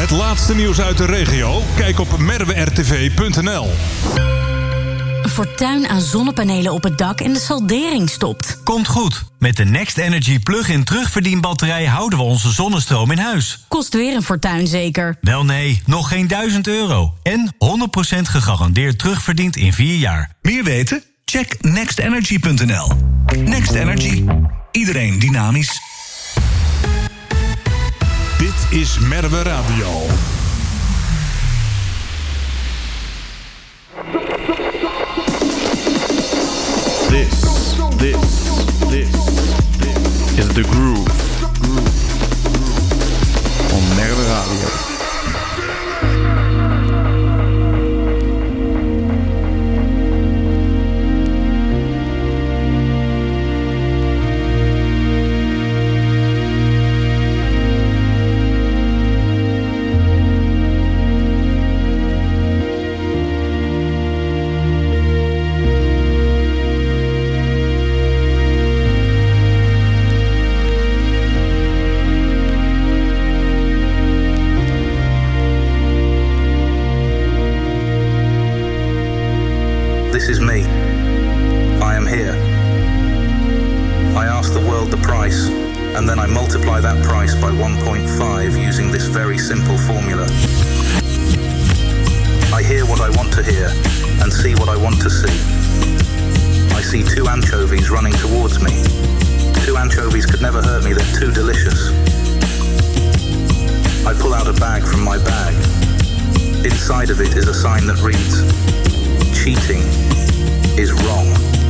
Het laatste nieuws uit de regio? Kijk op merwertv.nl. Fortuin aan zonnepanelen op het dak en de saldering stopt. Komt goed. Met de Next Energy plug-in terugverdienbatterij houden we onze zonnestroom in huis. Kost weer een fortuin zeker? Wel nee, nog geen €1000. En 100% gegarandeerd terugverdiend in 4 jaar. Meer weten? Check nextenergy.nl. Next Energy. Iedereen dynamisch. Dit is Merwe Radio. This is The Groove on Merwe Radio. This is me. I am here. I ask the world the price, and then I multiply that price by 1.5 using this very simple formula. I hear what I want to hear, and see what I want to see. I see 2 anchovies running towards me. 2 anchovies could never hurt me, they're too delicious. I pull out a bag from my bag. Inside of it is a sign that reads, cheating is wrong.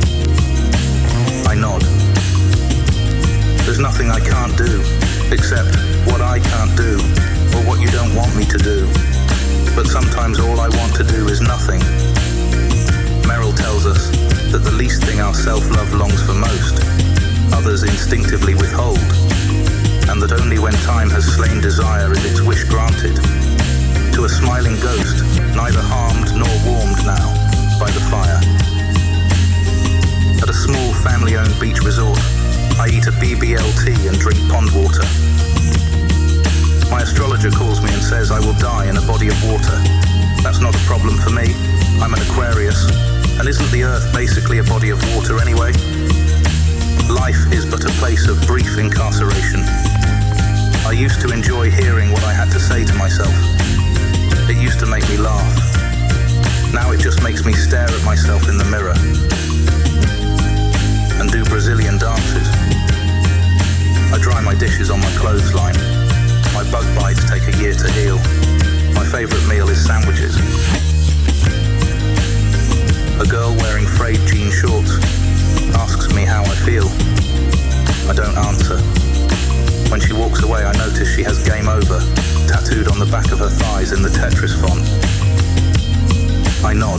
I nod. There's nothing I can't do, except what I can't do, or what you don't want me to do. But sometimes all I want to do is nothing. Merrill tells us that the least thing our self-love longs for most, others instinctively withhold, and that only when time has slain desire is its wish granted. To a smiling ghost, neither harmed nor warmed now by the fire. At a small family-owned beach resort, I eat a BBLT and drink pond water. My astrologer calls me and says I will die in a body of water. That's not a problem for me. I'm an Aquarius. And isn't the Earth basically a body of water anyway? Life is but a place of brief incarceration. I used to enjoy hearing what I had to say to myself. It used to make me laugh. Now it just makes me stare at myself in the mirror and do Brazilian dances. I dry my dishes on my clothesline. My bug bites take a year to heal. My favourite meal is sandwiches. A girl wearing frayed jean shorts asks me how I feel. I don't answer. When she walks away, I notice she has game over tattooed on the back of her thighs in the Tetris font. I nod.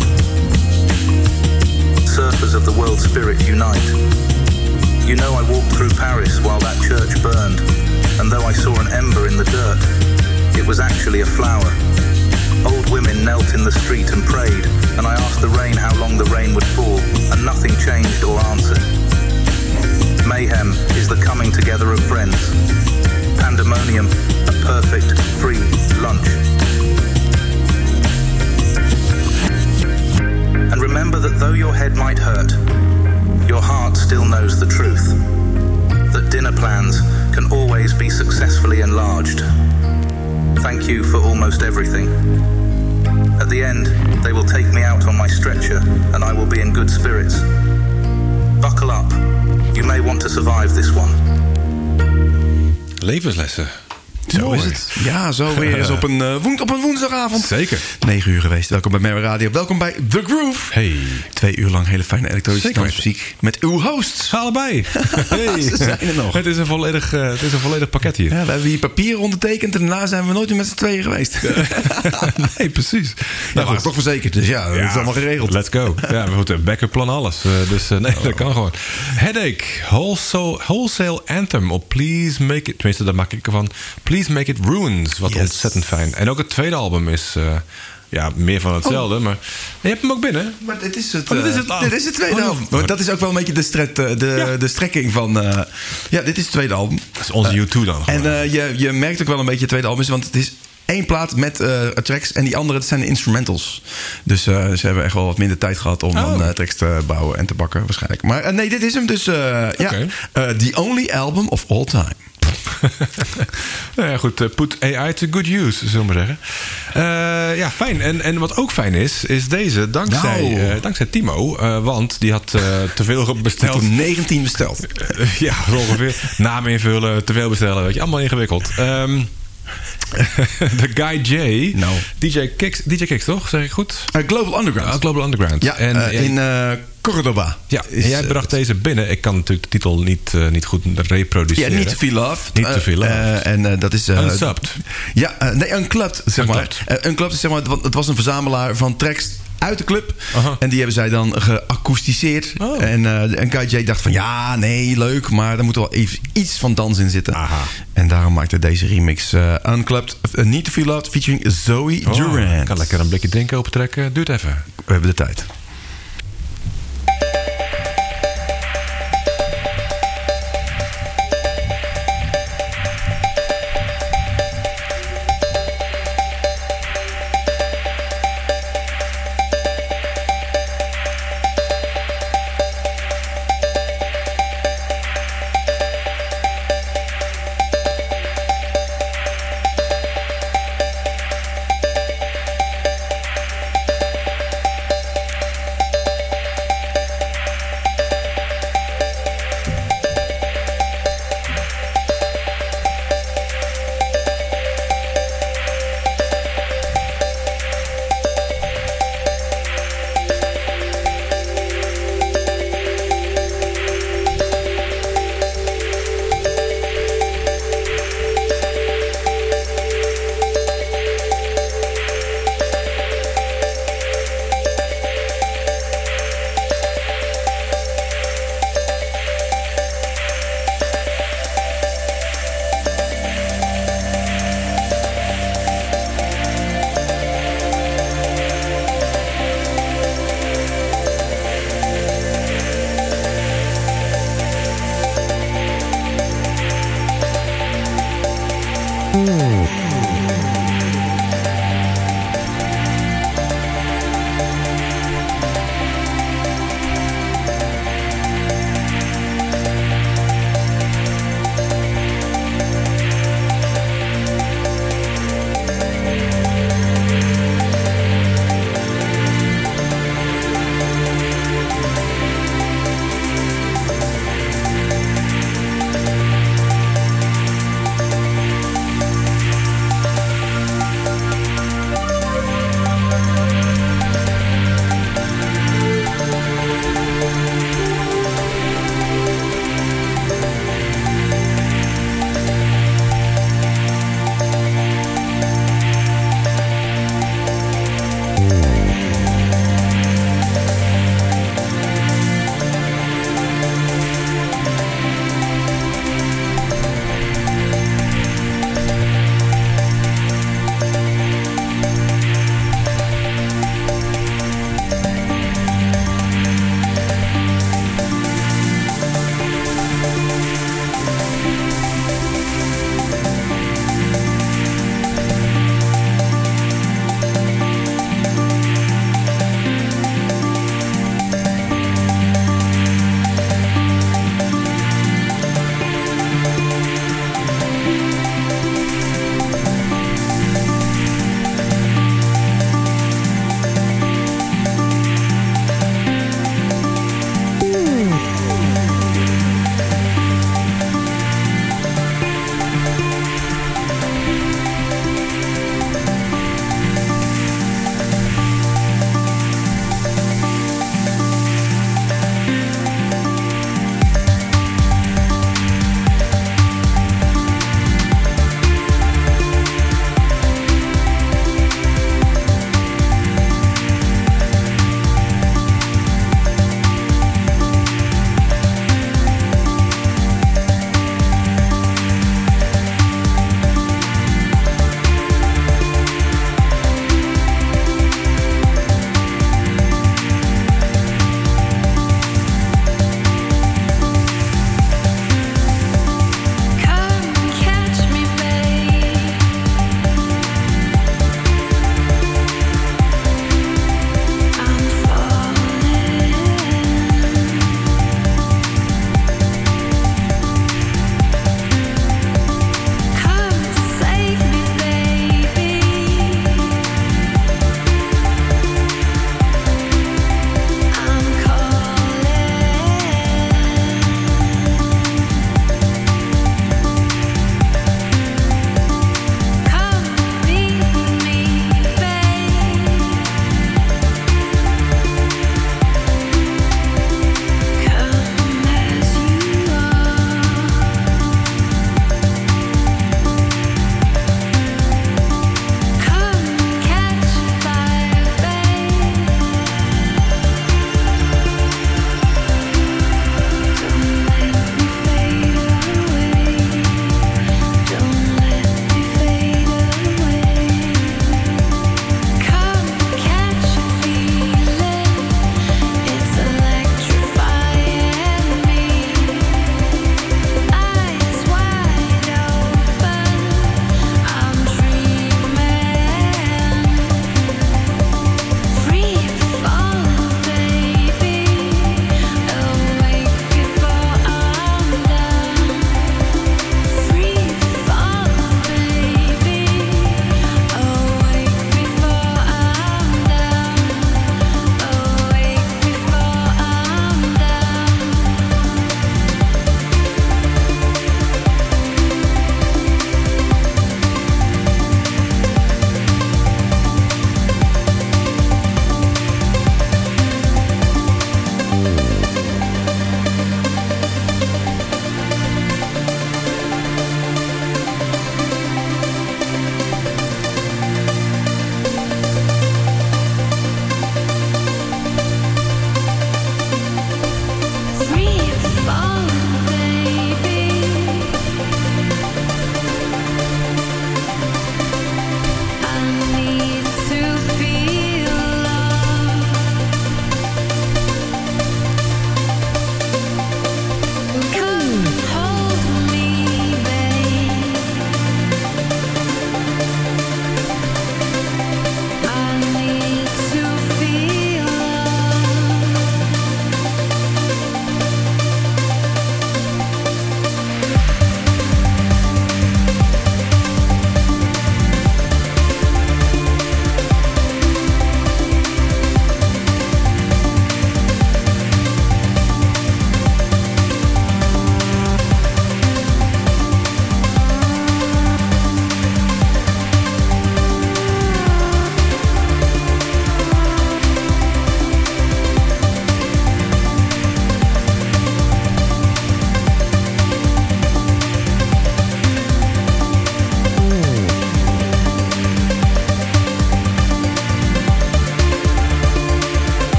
Surfers of the world spirit unite. You know I walked through Paris while that church burned, and though I saw an ember in the dirt, it was actually a flower. Old women knelt in the street and prayed, and I asked the rain how long the rain would fall, and nothing changed or answered. Mayhem is the coming together of friends. Pandemonium, a perfect, free lunch. And remember that though your head might hurt, your heart still knows the truth. That dinner plans can always be successfully enlarged. Thank you for almost everything. At the end, they will take me out on my stretcher and I will be in good spirits. Buckle up. You may want to survive this one. Levenslessen. Zo is het. Ja, zo weer eens op een woensdagavond. Zeker. 9 uur geweest. Welkom bij Merwe Radio. Welkom bij The Groove. Hey. 2 uur lang hele fijne elektronische dansmuziek met uw hosts. Allebei. Hey. Ze zijn er nog. Het is een volledig pakket hier. Ja, we hebben hier papier ondertekend en daarna zijn we nooit meer met z'n tweeën geweest. Nee, precies. Nou, maar toch verzekerd, dus ja, dat is allemaal geregeld. Let's go. Ja, we moeten backup plan alles. Dus dat kan gewoon. Headache, Wholesale Anthem op Please Make It. Tenminste, daar maak ik ervan. Please Make It Ruins. Wat ontzettend fijn. En ook het tweede album is meer van hetzelfde. Maar je hebt hem ook binnen. Maar dit is het, dit is het tweede album. Maar dat is ook wel een beetje de strekking van... dit is het tweede album. Dat is onze U2 dan. En je merkt ook wel een beetje het tweede album is, want het is één plaat met tracks en die andere, dat zijn de instrumentals. Dus ze hebben echt wel wat minder tijd gehad om dan tracks te bouwen en te bakken waarschijnlijk. Maar nee, dit is hem dus. The only album of all time. Nou ja, goed. Put AI to good use, zullen we maar zeggen. Ja, fijn. En wat ook fijn is deze dankzij Timo. Want die had te veel besteld. 19 besteld. Ja, zo ongeveer. Naam invullen, te veel bestellen. Weet je, allemaal ingewikkeld. De Guy J. DJ Kicks, toch? Zeg ik goed? Global Underground. Global Underground. Ja, en in Cordoba. Ja, jij bracht deze binnen. Ik kan natuurlijk de titel niet goed reproduceren. Ja, Need to Feel Loved. Need to Feel Loved. En dat is... Unsubbed. Ja, nee, Unclubbed, zeg maar. Unclubbed is, zeg maar, want het was een verzamelaar van tracks uit de club. En die hebben zij dan geacousticeerd. En Guy J dacht van, ja, nee, leuk, maar daar moet er wel even iets van dans in zitten. Aha. En daarom maakte deze remix Unclubbed, Need to Feel Loved, featuring Zoe Durant. Ik kan lekker een blikje drinken opentrekken. Duurt even. We hebben de tijd.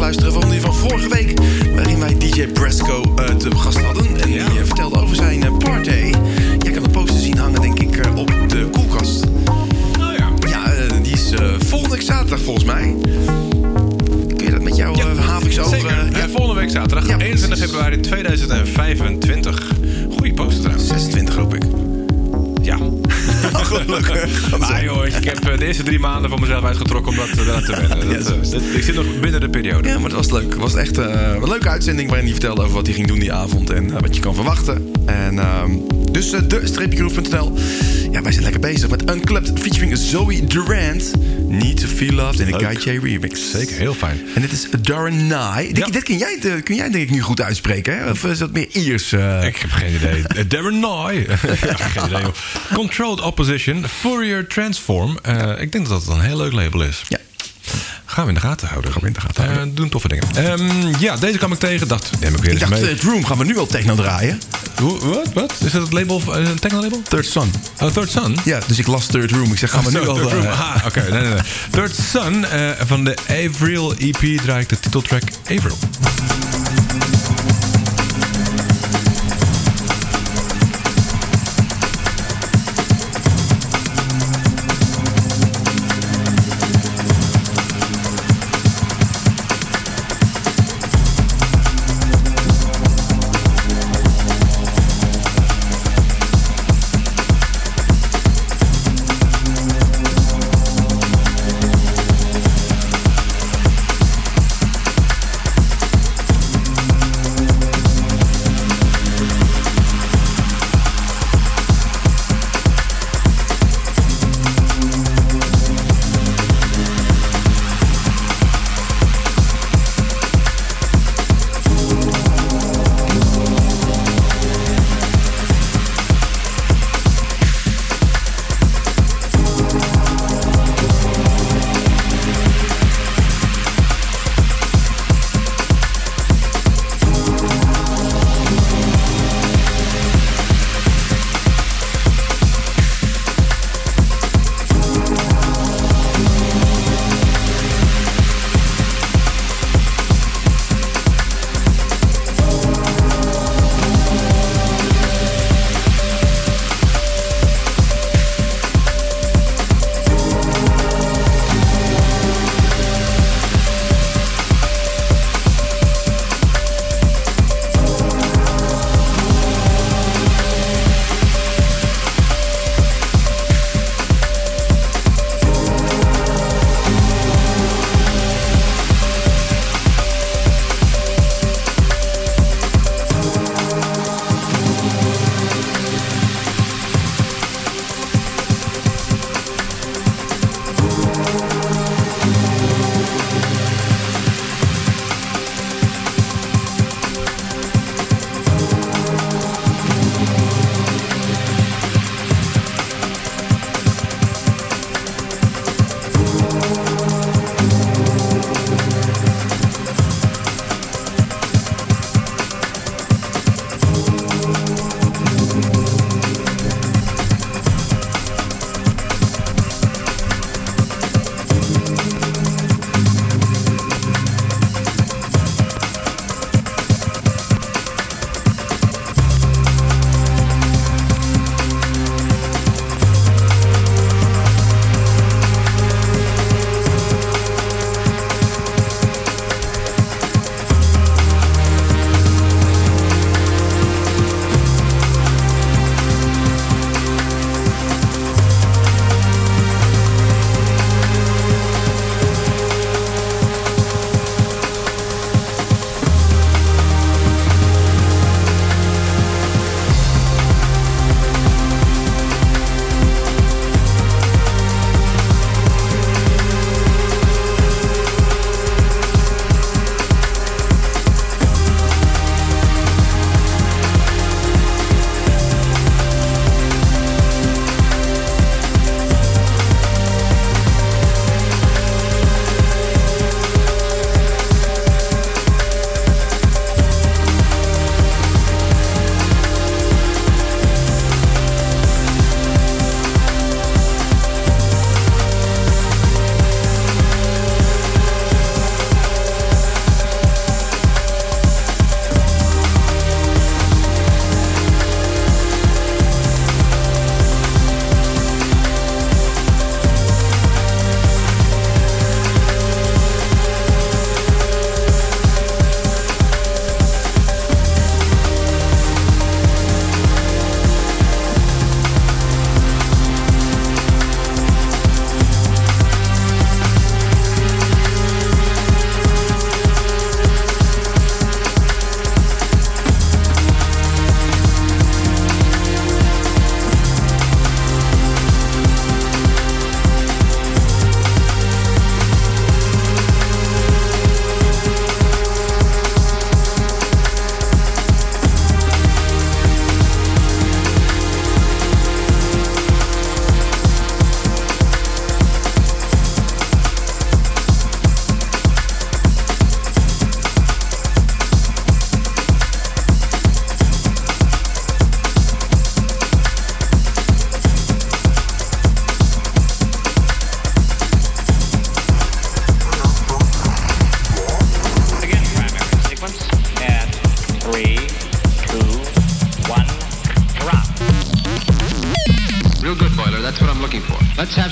afluisteren van die van vorige week. Waarin wij DJ Brasco te gast hadden. En die vertelde over zijn party. Jij kan de poster zien hangen, denk ik, op de koelkast. Oh ja. Ja, die is volgende week zaterdag volgens mij. Kun je dat met jouw havings over? Zeker. Volgende week zaterdag, 21 februari 2025. Goeie poster trouwens. 26 hoop ik. Ja. Gelukkig. Maar joh, ik heb de eerste 3 maanden voor mezelf uitgetrokken om dat eraan te wennen. Ik zit nog binnen de periode. Ja, maar het was leuk. Het was echt een leuke uitzending waarin hij vertelde over wat hij ging doen die avond en wat je kan verwachten. En dus de-groove.nl. Ja, wij zijn lekker bezig met Unclubbed featuring Zoe Durant. Need to Feel Loved in de Guy J remix. Zeker, heel fijn. En dit is Darren Nye. Dit kun jij denk ik nu goed uitspreken, hè? Of is dat meer Iers? Ik heb geen idee. Darren Nye. Geen idee, joh. Controlled Opposition, Fourier Transform. Ik denk dat dat een heel leuk label is. Ja. Gaan we in de gaten houden. Doen toffe dingen. Ja, deze kwam ik tegen. Neem ik weer ik eens dacht, mee. Third Room gaan we nu al techno draaien. Wat? Is dat het label, een techno-label? Third Sun. Oh, Third Sun? Ja, dus ik las Third Room. Ik zeg, gaan we nu al... Third Room. Oké. Nee. Third Sun van de Avril EP draai ik de titeltrack Avril.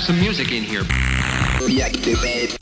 some music in here. Reactivate.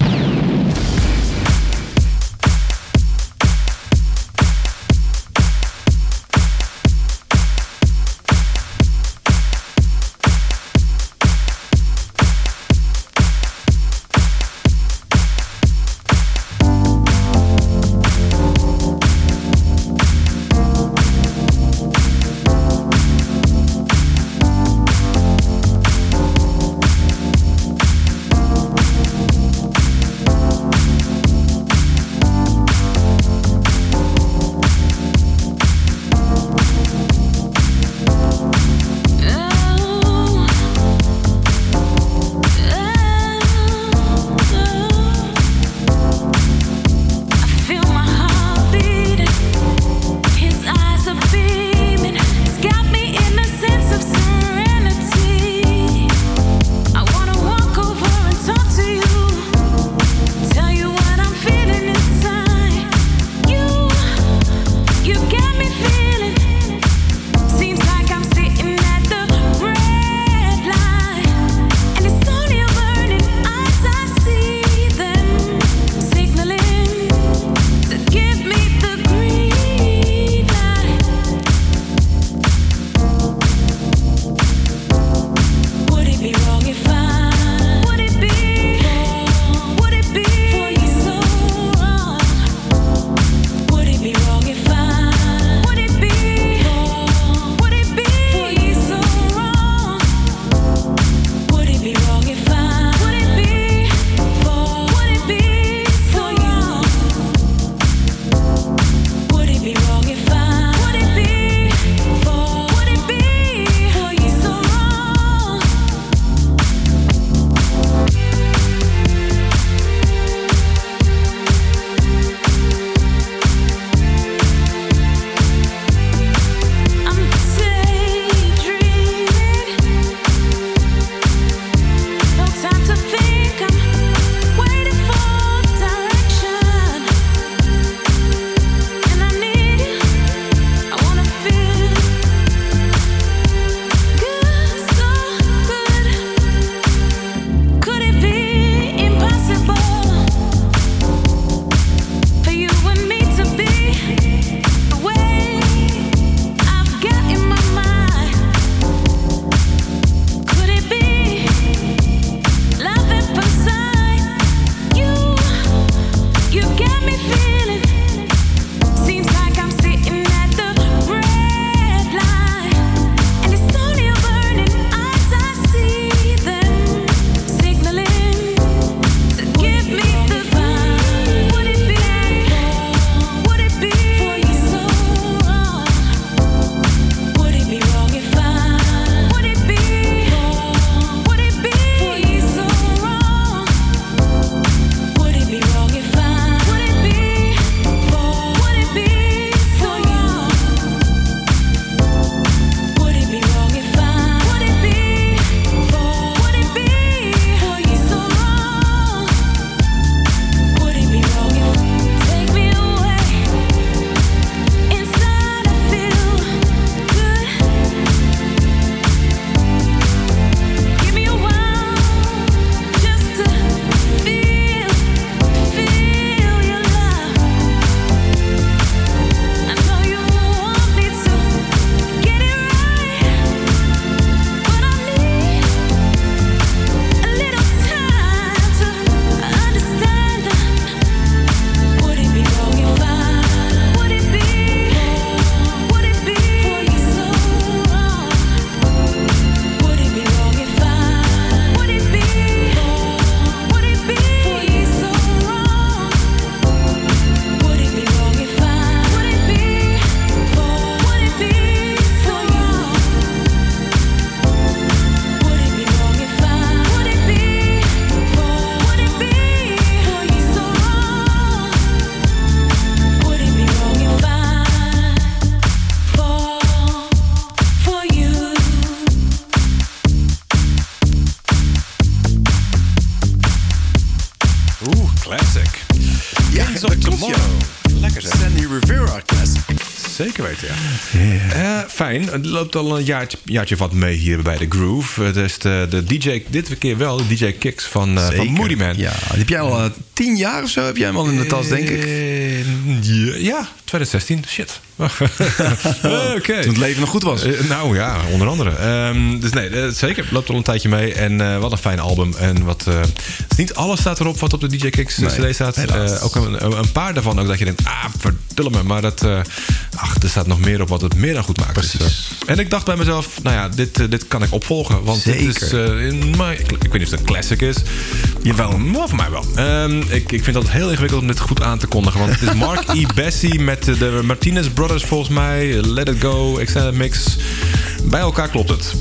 Classic. Ja, dat klopt, ja. Lekker zeg. Sandy Rivera classic. Zeker weten, ja. Fijn. Het loopt al een jaartje wat mee hier bij de Groove. Dus de DJ, dit keer wel, de DJ Kicks van Moody Man. Ja, die heb jij al 10 jaar of zo, heb jij hem al in de tas, denk ik? Ja, 2016. Shit. Okay. Toen het leven nog goed was. Nou ja, onder andere. Dus nee, zeker. Loopt al een tijdje mee. En wat een fijn album. En wat... niet alles staat erop wat op de DJ Kicks CD staat. Ook een paar daarvan ook dat je denkt... vertel me. Maar dat... er staat nog meer op wat het meer dan goed maakt. Precies. Dus, en ik dacht bij mezelf... Nou ja, dit kan ik opvolgen. Want zeker. Dit is... ik weet niet of het een classic is. Jawel, maar voor mij wel. Ik vind dat heel ingewikkeld om dit goed aan te kondigen. Want het is Mark E. Bessie met de Martinez Brothers volgens mij. Let It Go, Extended Mix. Bij elkaar klopt het.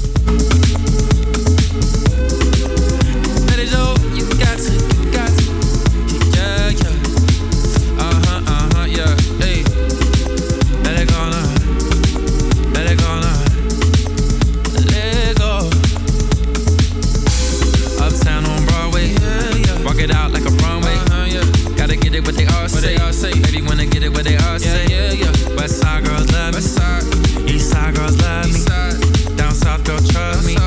West side girls love me. East side girls love me. Down south girls trust me.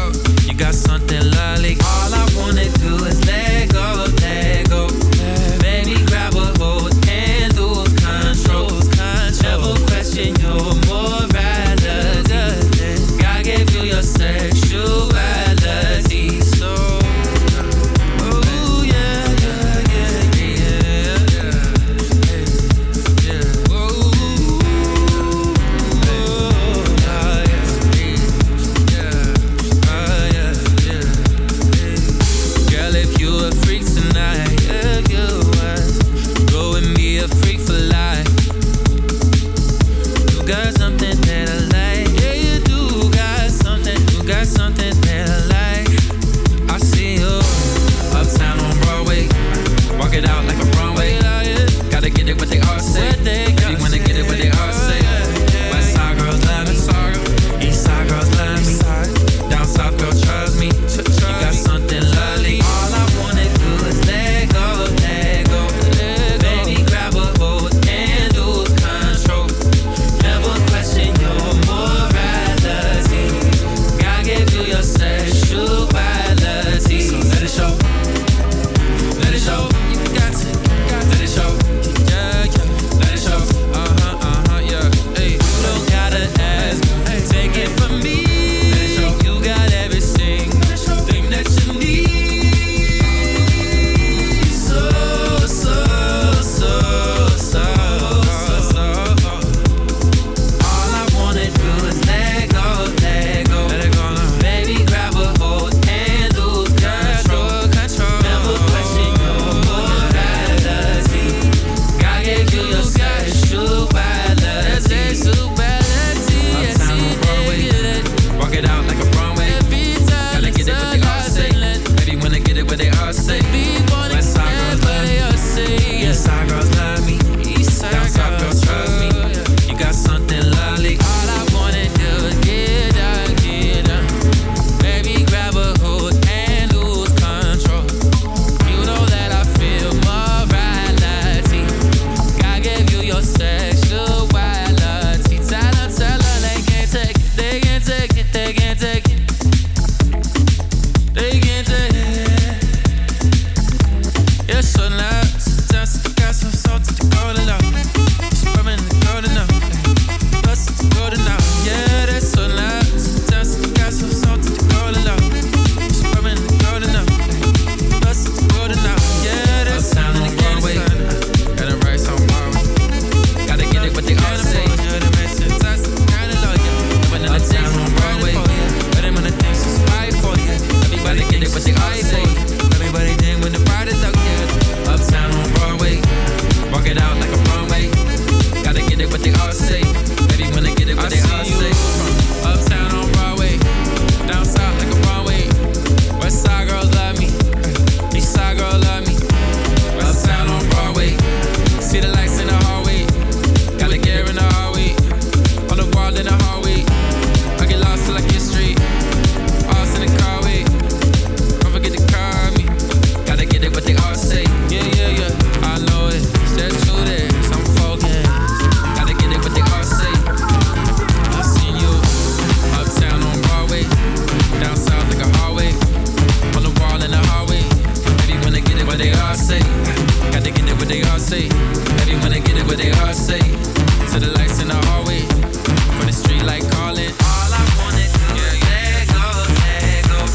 say. Everyone to get it what they heart say. To the lights in the hallway. From the street like calling. All I wanna do is let go, let go.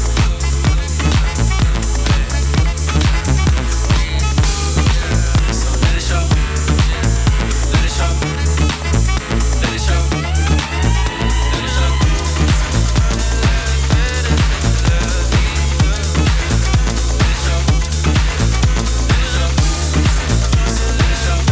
So let it show. Let it show. Let it show. Let it show. Let it show.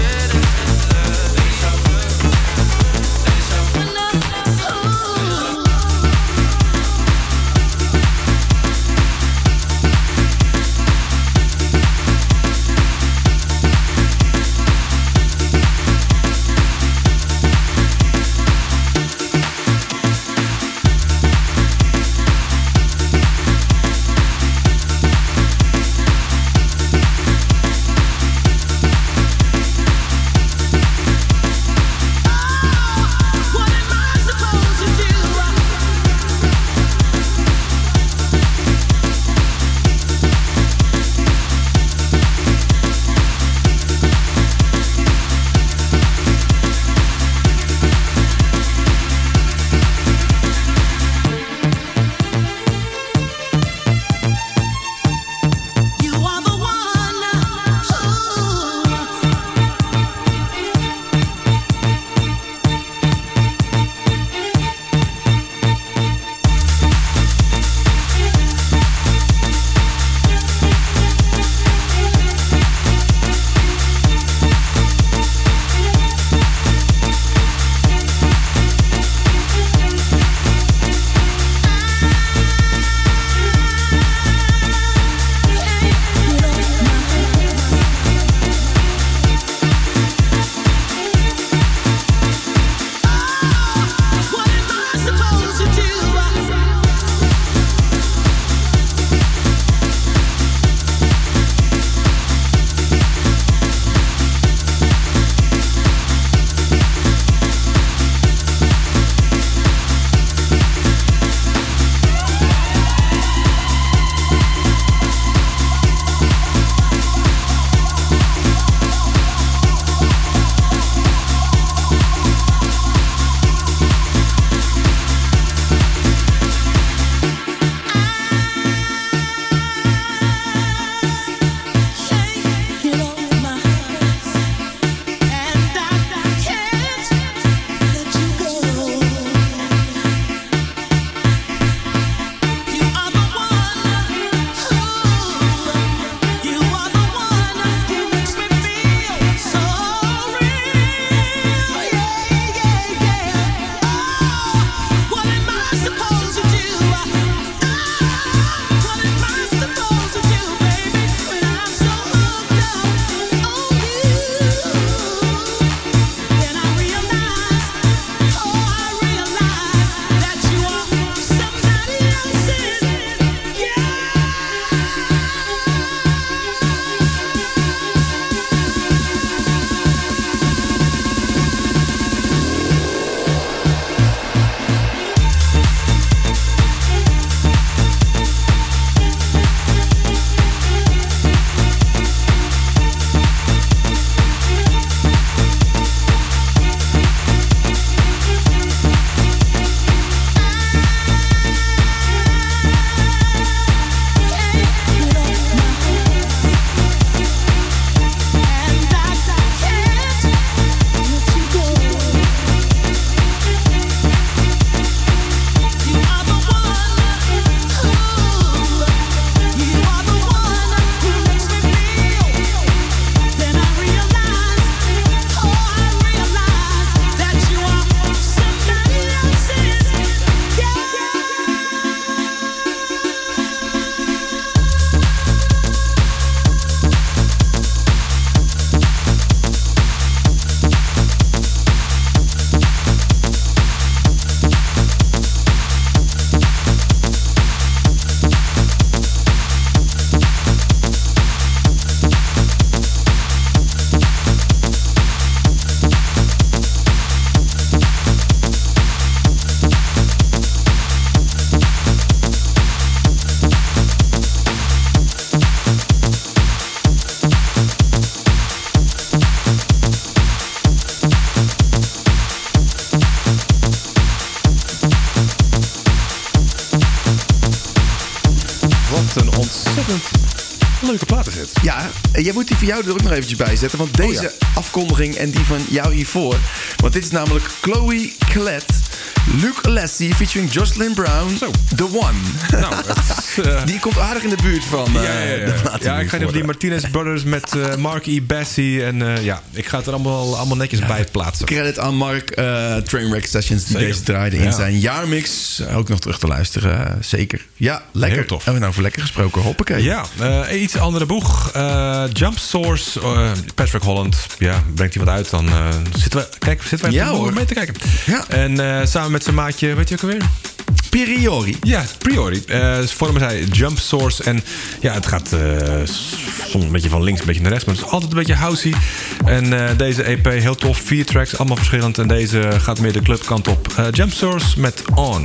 Leuke plaat is het. Ja, en jij moet die van jou er ook nog eventjes bij zetten. Want deze afkondiging en die van jou hiervoor. Want dit is namelijk Chloe Collette, Luke Alessi featuring Jocelyn Brown. Zo. The One. Nou, die komt aardig in de buurt van de plaat. Ja, ik ga niet over die Martinez Brothers met Mark E. Bessie. En ik ga het er allemaal netjes bij plaatsen. Credit aan Mark Trainwreck Sessions die deze draaide in zijn jaarmix. Ook nog terug te luisteren, zeker. Ja, lekker. Heel tof. Hebben we nou voor lekker gesproken? Hoppakee. Ja, iets andere boeg. Jump Source, Patrick Holland. Ja, brengt hij wat uit, dan zitten wij op mee te kijken. Ja. En samen met zijn maatje, weet je ook alweer? Priori. Ja, Priori. Vormen zij Jump Source. En ja, het gaat soms een beetje van links, een beetje naar rechts. Maar het is altijd een beetje housey. En deze EP, heel tof. 4 tracks, allemaal verschillend. En deze gaat meer de clubkant op. Jump Source met On.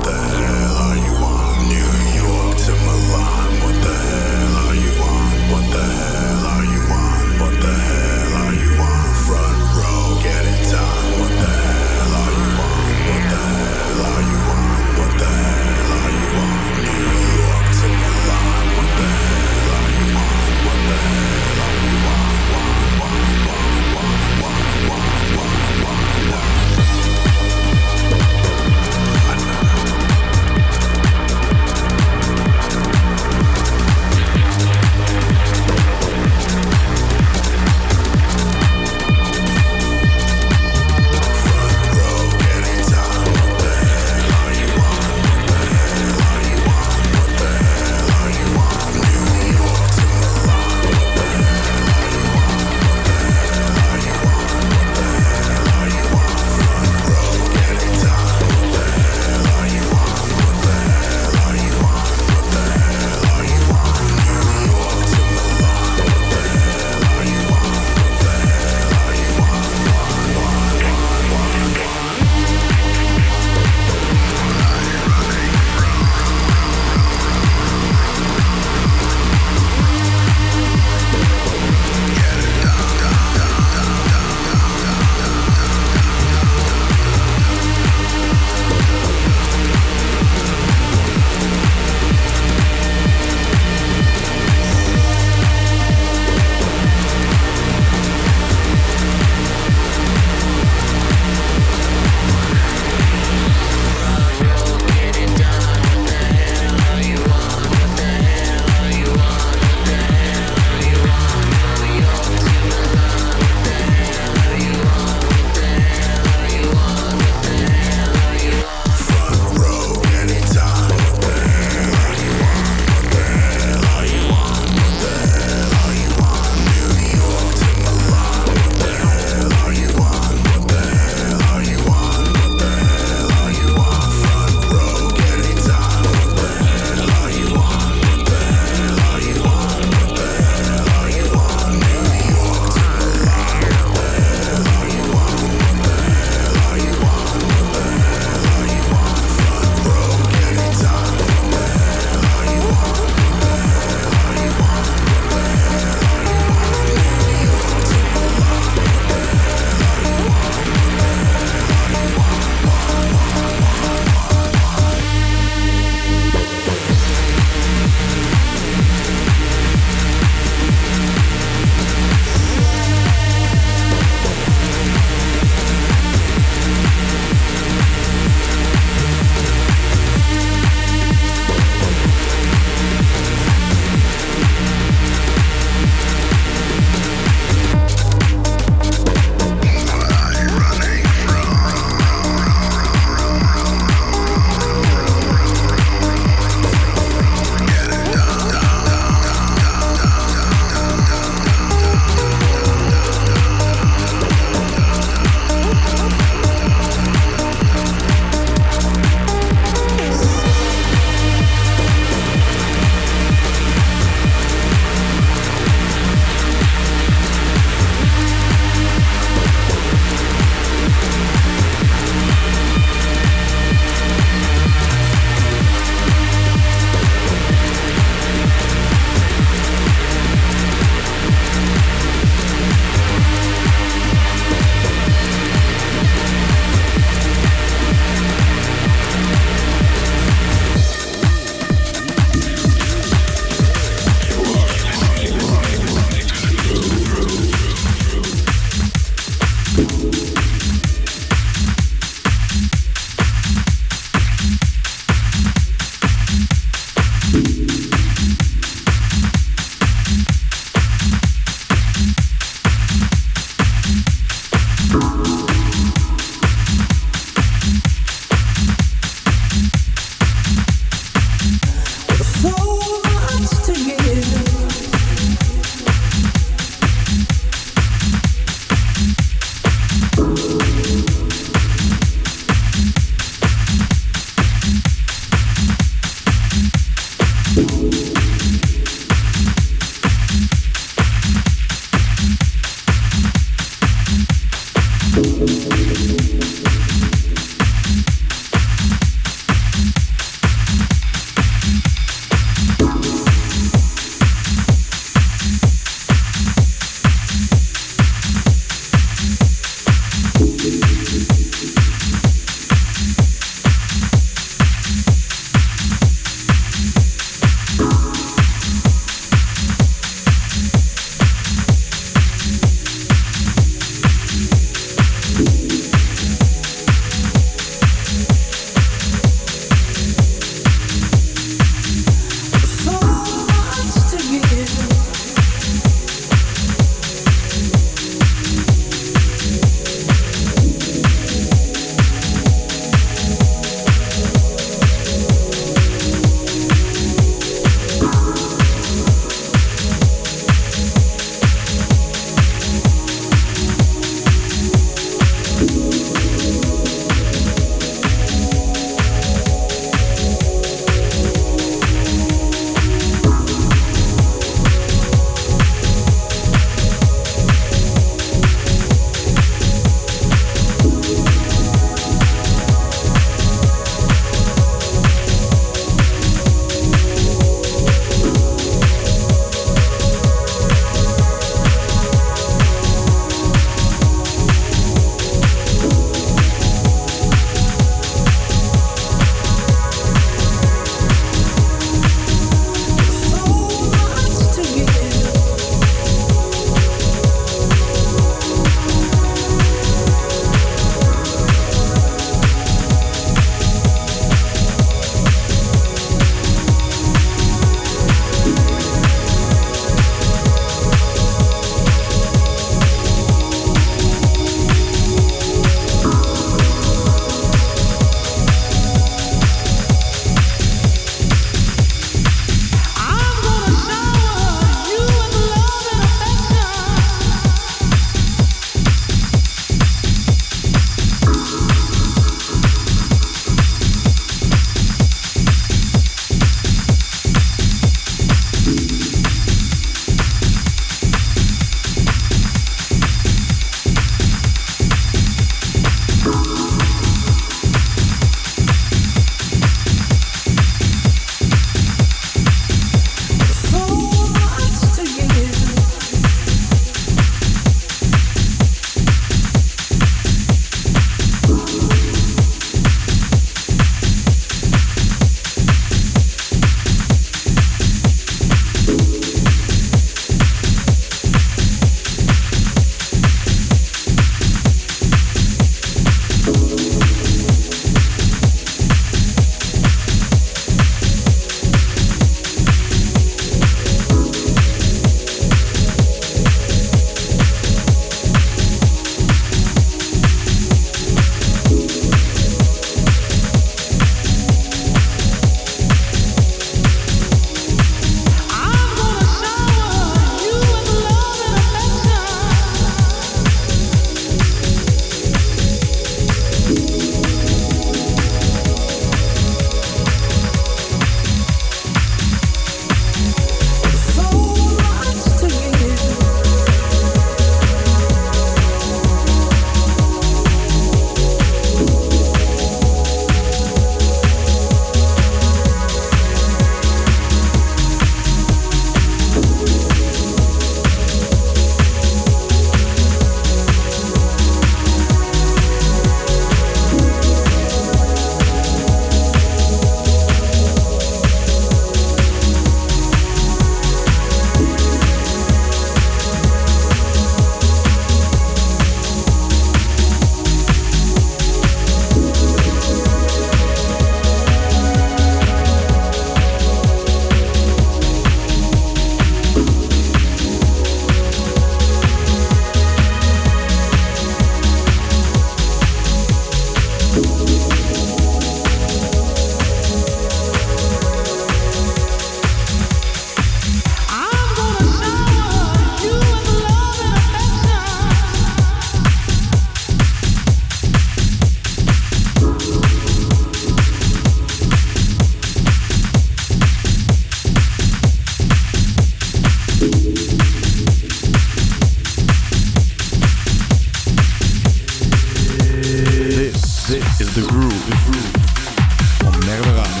is The Groove. Op Merwe Radio.